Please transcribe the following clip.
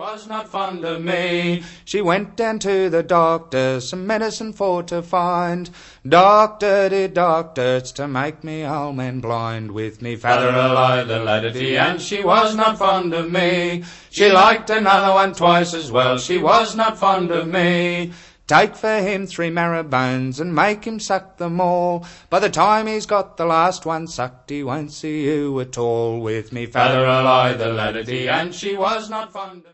was not fond of me. She went down to the doctor, some medicine for to find. Doctor, dear doctor, it's to make me old man blind. With me father alive, the laddity, and she was not fond of me. She liked another one twice as well, she was not fond of me. Take for him 3 marrow bones and make him suck them all. By the time he's got the last one sucked, he won't see you at all. With me father alive, the laddity, and she was not fond of